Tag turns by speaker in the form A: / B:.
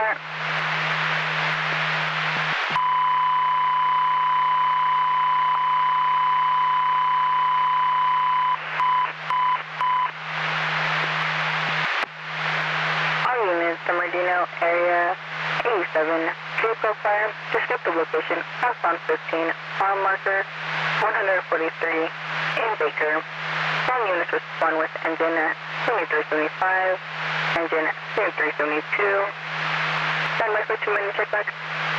A: that. All units, the Mardino area 87, vehicle fire, descriptive location, southbound 15, farm marker 143 in Baker. All units respond with engine 7375, engine 7372. Stand by for 2-minute checkback.